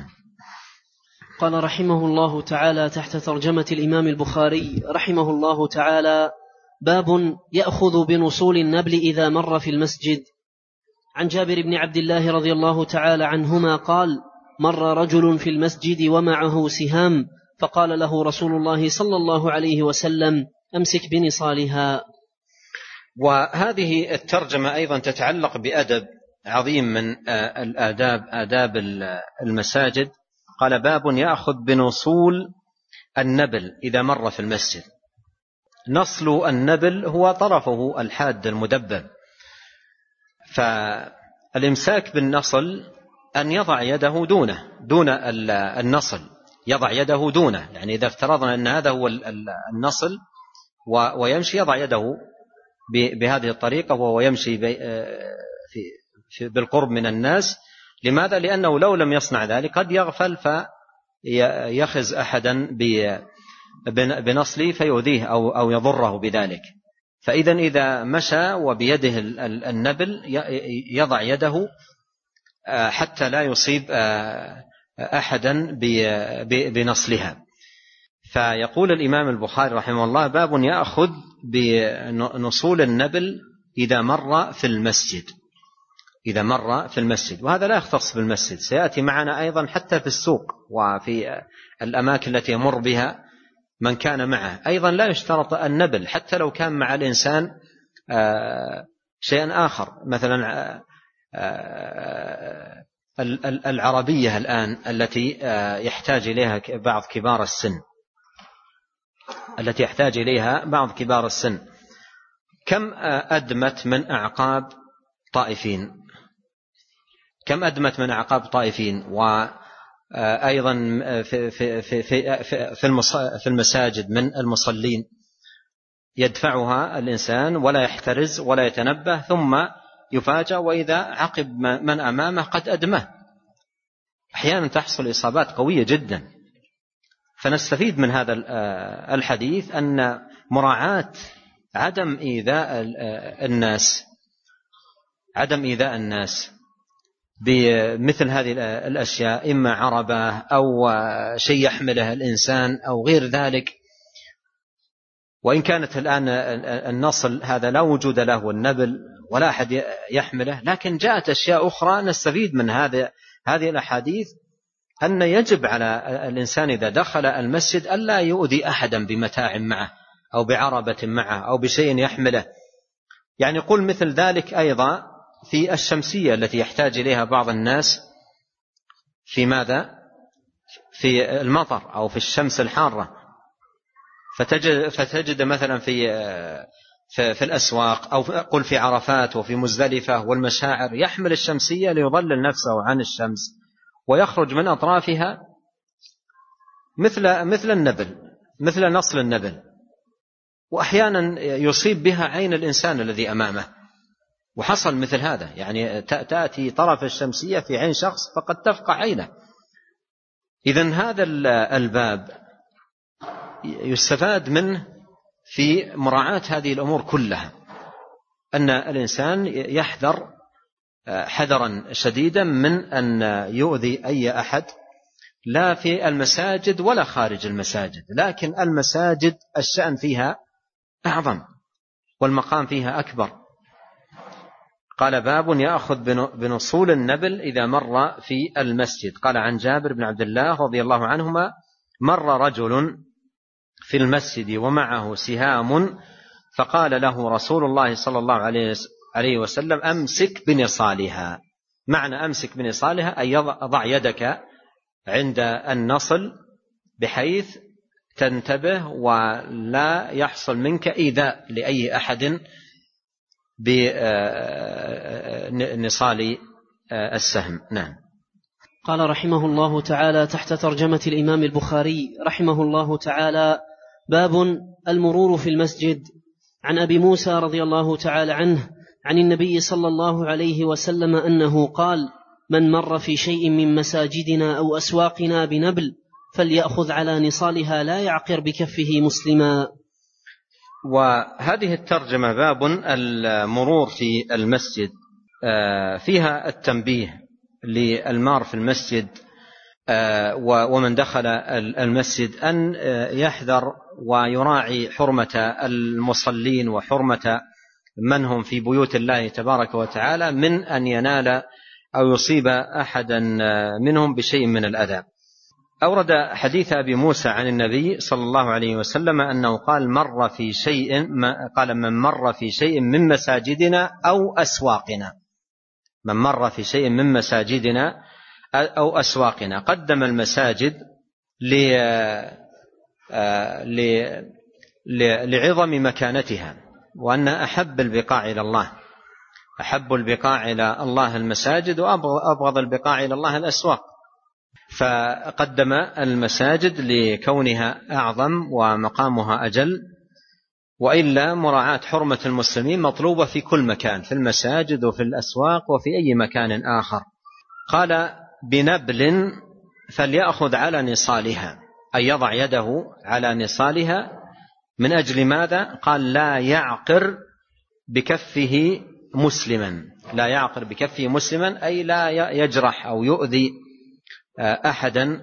قال رحمه الله تعالى تحت ترجمة الإمام البخاري رحمه الله تعالى: باب يأخذ بنصول النبل إذا مر في المسجد. عن جابر بن عبد الله رضي الله تعالى عنهما قال: مر رجل في المسجد ومعه سهام، فقال له رسول الله صلى الله عليه وسلم: أمسك بنصالها. وهذه الترجمة أيضا تتعلق بأدب عظيم من آداب المساجد. قال: باب يأخذ بنصول النبل إذا مر في المسجد. نصل النبل هو طرفه الحاد المدبب، فالإمساك بالنصل أن يضع يده دون النصل، يضع يده دونه. يعني إذا افترضنا أن هذا هو النصل ويمشي، يضع يده بهذه الطريقة وهو يمشي بالقرب من الناس. لماذا؟ لأنه لو لم يصنع ذلك قد يغفل فيخز أحدا بنصله فيؤذيه أو يضره بذلك. فإذا إذا مشى وبيده النبل يضع يده حتى لا يصيب أحدا بنصلها. فيقول الإمام البخاري رحمه الله: باب يأخذ بنصول النبل إذا مر في المسجد. إذا مر في المسجد، وهذا لا يختص بالمسجد، سيأتي معنا أيضا حتى في السوق وفي الأماكن التي يمر بها من كان معه. أيضا لا يشترط النبل، حتى لو كان مع الإنسان شيئا آخر، مثلا العربية الآن التي يحتاج إليها بعض كبار السن، كم أدمت من أعقاب طائفين، وأيضا في المساجد من المصلين يدفعها الإنسان ولا يحترز ولا يتنبه، ثم يفاجأ وإذا عقب من أمامه قد أدمه. أحيانا تحصل إصابات قوية جدا. فنستفيد من هذا الحديث أن مراعاة عدم إيذاء الناس بمثل هذه الأشياء، إما عربة أو شيء يحمله الإنسان أو غير ذلك. وإن كانت الآن النصل هذا لا وجود له والنبل ولا أحد يحمله، لكن جاءت أشياء أخرى نستفيد من هذه الأحاديث أن يجب على الإنسان إذا دخل المسجد ألا يؤذي أحدا بمتاع معه أو بعربة معه أو بشيء يحمله. يعني قل مثل ذلك أيضا في الشمسية التي يحتاج إليها بعض الناس في ماذا؟ في المطر أو في الشمس الحارة، فتجد مثلا في الأسواق أو قل في عرفات وفي مزدلفة والمشاعر يحمل الشمسية ليظلل نفسه عن الشمس، ويخرج من أطرافها مثل النبل، مثل نصل النبل، وأحيانا يصيب بها عين الإنسان الذي أمامه. وحصل مثل هذا، يعني تأتي طرف الشمسية في عين شخص فقد تفقع عينه. إذن هذا الباب يستفاد منه في مراعاة هذه الأمور كلها، أن الإنسان يحذر حذرا شديدا من أن يؤذي أي أحد، لا في المساجد ولا خارج المساجد، لكن المساجد الشأن فيها أعظم والمقام فيها أكبر. قال باب يأخذ بنصول النبل إذا مر في المسجد. قال عن جابر بن عبد الله رضي الله عنهما مر رجل في المسجد ومعه سهام فقال له رسول الله صلى الله عليه وسلم أمسك بنصالها. معنى أمسك بنصالها أي ضع يدك عند النصل بحيث تنتبه ولا يحصل منك إيذاء لأي أحد بنصال السهم. نعم. قال رحمه الله تعالى تحت ترجمة الإمام البخاري رحمه الله تعالى: باب المرور في المسجد. عن أبي موسى رضي الله تعالى عنه عن النبي صلى الله عليه وسلم أنه قال: من مر في شيء من مساجدنا أو أسواقنا بنبل فليأخذ على نصالها لا يعقر بكفه مسلما. وهذه الترجمة باب المرور في المسجد فيها التنبيه للمار في المسجد ومن دخل المسجد أن يحذر ويراعي حرمة المصلين وحرمة من هم في بيوت الله تبارك وتعالى من أن ينال أو يصيب أحدا منهم بشيء من الأذى. أورد حديث أبي موسى عن النبي صلى الله عليه وسلم أنه قال من مر في شيء من مساجدنا أو أسواقنا. من مر في شيء من مساجدنا أو أسواقنا. قدم المساجد لعظم مكانتها، وأن أحب البقاع إلى الله، أحب البقاع إلى الله المساجد، وأبغض البقاع إلى الله الأسواق. فقدم المساجد لكونها أعظم ومقامها أجل، وإلا مراعاة حرمة المسلمين مطلوبة في كل مكان، في المساجد وفي الأسواق وفي أي مكان آخر. قال بنبل فليأخذ على نصالها، أي يضع يده على نصالها. من أجل ماذا؟ قال لا يعقر بكفه مسلما. لا يعقر بكفه مسلما أي لا يجرح أو يؤذي أحدا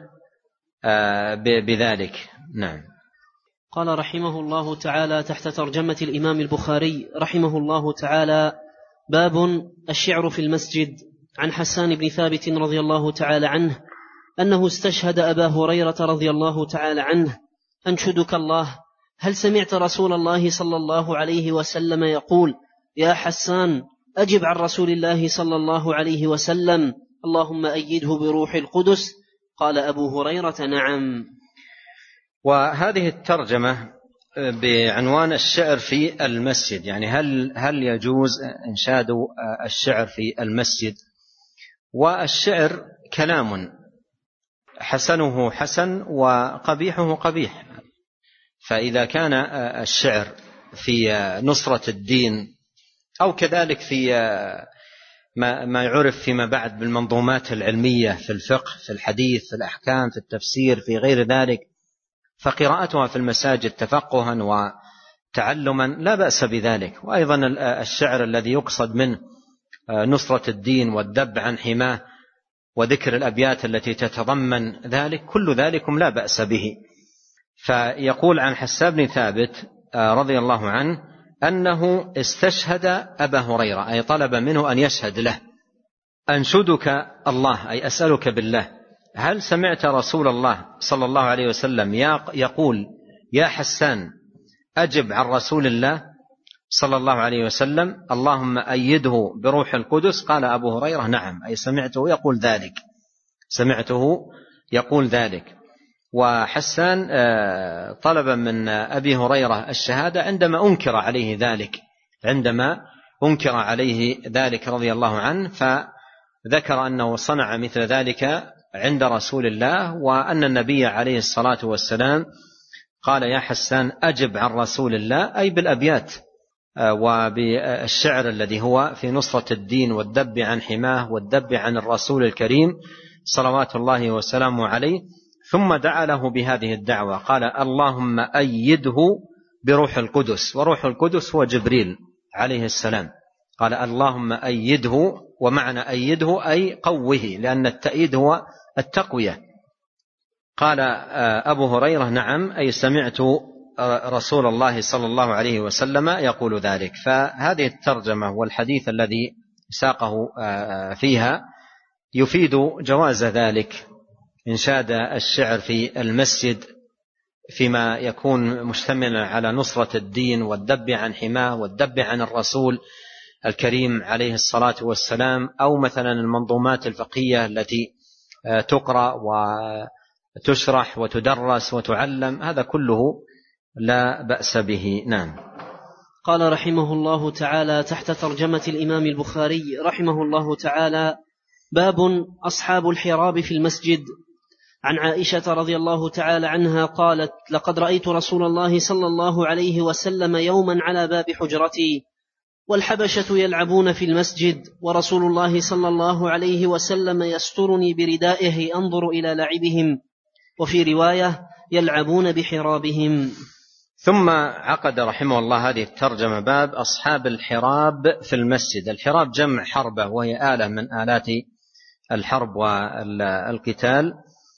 بذلك. نعم. قال رحمه الله تعالى تحت ترجمة الإمام البخاري رحمه الله تعالى: باب الشعر في المسجد. عن حسان بن ثابت رضي الله تعالى عنه أنه استشهد أبا هريرة رضي الله تعالى عنه: أنشدك الله، هل سمعت رسول الله صلى الله عليه وسلم يقول: يا حسان أجب عن رسول الله صلى الله عليه وسلم، اللهم أيده بروح القدس؟ قال أبو هريرة: نعم. وهذه الترجمة بعنوان الشعر في المسجد، يعني هل يجوز إنشاد الشعر في المسجد؟ والشعر كلام حسنه حسن وقبيحه قبيح، فإذا كان الشعر في نصرة الدين أو كذلك في ما يعرف فيما بعد بالمنظومات العلمية في الفقه، في الحديث، في الأحكام، في التفسير، في غير ذلك، فقراءتها في المساجد تفقها وتعلما لا بأس بذلك. وأيضا الشعر الذي يقصد منه نصرة الدين والذب عن حماه وذكر الأبيات التي تتضمن ذلك، كل ذلكم لا بأس به. فيقول عن حسان بن ثابت رضي الله عنه أنه استشهد أبا هريرة، أي طلب منه أن يشهد له: أنشدك الله، أي أسألك بالله، هل سمعت رسول الله صلى الله عليه وسلم يقول: يا حسان أجب عن رسول الله صلى الله عليه وسلم، اللهم أيده بروح القدس؟ قال أبو هريرة: نعم، أي سمعته يقول ذلك، سمعته يقول ذلك. وحسان طلب من أبي هريرة الشهادة عندما أنكر عليه ذلك رضي الله عنه، فذكر أنه صنع مثل ذلك عند رسول الله، وأن النبي عليه الصلاة والسلام قال: يا حسان أجب عن رسول الله، أي بالأبيات وبالشعر الذي هو في نصرة الدين والذب عن حماه والذب عن الرسول الكريم صلوات الله وسلامه عليه. ثم دعا له بهذه الدعوة، قال: اللهم أيده بروح القدس، وروح القدس هو جبريل عليه السلام. قال: اللهم أيده، ومعنى أيده أي قوه، لأن التأييد هو التقوية. قال أبو هريرة: نعم، أي سمعت رسول الله صلى الله عليه وسلم يقول ذلك. فهذه الترجمة والحديث الذي ساقه فيها يفيد جواز ذلك، إنشاد الشعر في المسجد فيما يكون مشتملا على نصرة الدين والذب عن حماه والذب عن الرسول الكريم عليه الصلاة والسلام، أو مثلا المنظومات الفقهية التي تقرأ وتشرح وتدرس وتعلم، هذا كله لا بأس به. نعم. قال رحمه الله تعالى تحت ترجمة الإمام البخاري رحمه الله تعالى: باب أصحاب الحراب في المسجد. عن عائشة رضي الله تعالى عنها قالت: لقد رأيت رسول الله صلى الله عليه وسلم يوما على باب حجرتي والحبشة يلعبون في المسجد، ورسول الله صلى الله عليه وسلم يسترني بردائه أنظر إلى لعبهم، وفي رواية يلعبون بحرابهم. ثم عقد رحمه الله هذه الترجمة: باب أصحاب الحراب في المسجد. الحراب جمع حربة، وهي آلة من آلات الحرب والقتال.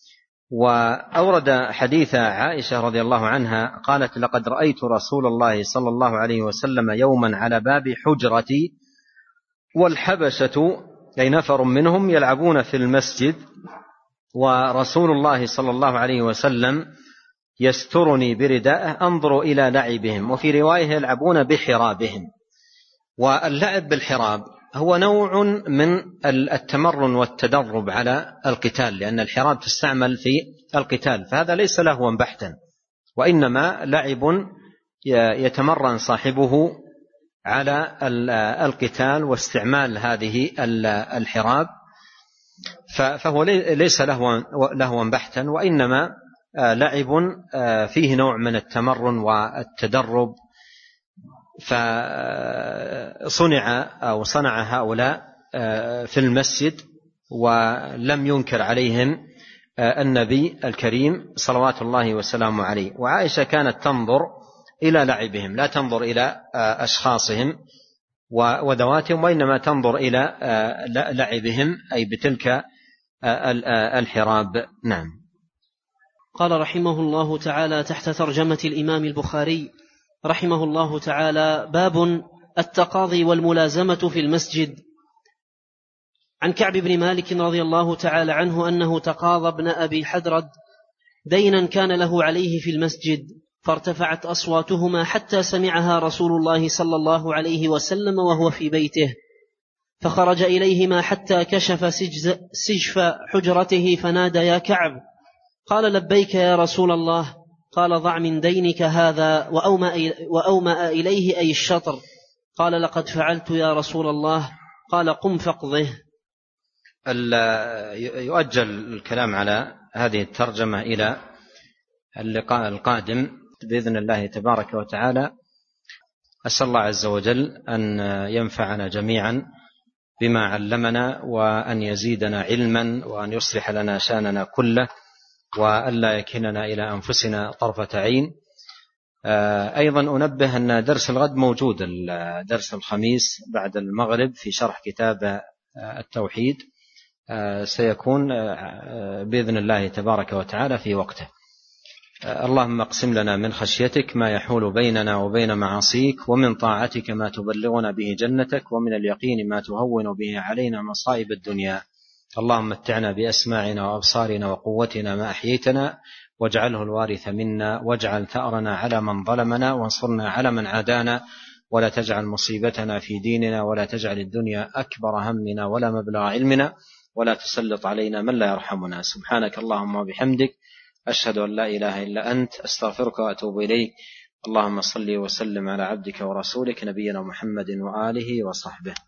وأورد حديث عائشة رضي الله عنها قالت: لقد رأيت رسول الله صلى الله عليه وسلم يوما على باب حجرتي والحبشة أي نفر منهم يلعبون في المسجد، ورسول الله صلى الله عليه وسلم يسترني بردائه أنظر إلى لعبهم، وفي رواية يلعبون بحرابهم. واللعب بالحراب هو نوع من التمرن والتدرب على القتال، لأن الحراب تستعمل في القتال، فهذا ليس لهوا بحتا، وإنما لعب يتمرن صاحبه على القتال واستعمال هذه الحراب، فهو ليس لهوا بحتا، وإنما لعب فيه نوع من التمرن والتدرب. فصنع هؤلاء في المسجد، ولم ينكر عليهم النبي الكريم صلوات الله وسلامه عليه. وعائشة كانت تنظر إلى لعبهم، لا تنظر إلى أشخاصهم وذواتهم، وإنما تنظر إلى لعبهم أي بتلك الحراب. نعم. قال رحمه الله تعالى تحت ترجمة الإمام البخاري رحمه الله تعالى: باب التقاضي والملازمة في المسجد. عن كعب بن مالك رضي الله تعالى عنه أنه تقاضى ابن أبي حدرد دينا كان له عليه في المسجد، فارتفعت أصواتهما حتى سمعها رسول الله صلى الله عليه وسلم وهو في بيته، فخرج إليهما حتى كشف سجف حجرته فنادى: يا كعب. قال: لبيك يا رسول الله. قال: ضع من دينك هذا، وأومأ إليه أي الشطر. قال: لقد فعلت يا رسول الله. قال: قم فاقضه. يؤجل الكلام على هذه الترجمة إلى اللقاء القادم بإذن الله تبارك وتعالى. أسأل الله عز وجل أن ينفعنا جميعا بما علمنا، وأن يزيدنا علما، وأن يصلح لنا شأننا كله، وألا يكلنا إلى أنفسنا طرفة عين. أيضا أنبه أن درس الغد موجود، درس الخميس بعد المغرب في شرح كتاب التوحيد سيكون بإذن الله تبارك وتعالى في وقته. اللهم اقسم لنا من خشيتك ما يحول بيننا وبين معاصيك، ومن طاعتك ما تبلغنا به جنتك، ومن اليقين ما تهون به علينا مصائب الدنيا. اللهم متعنا بأسماعنا وأبصارنا وقوتنا ما أحييتنا، واجعله الوارث منا، واجعل ثأرنا على من ظلمنا، وانصرنا على من عادانا، ولا تجعل مصيبتنا في ديننا، ولا تجعل الدنيا أكبر همنا ولا مبلغ علمنا، ولا تسلط علينا من لا يرحمنا. سبحانك اللهم وبحمدك، أشهد أن لا إله إلا أنت، أستغفرك وأتوب إليك. اللهم صل وسلم على عبدك ورسولك نبينا محمد وآله وصحبه.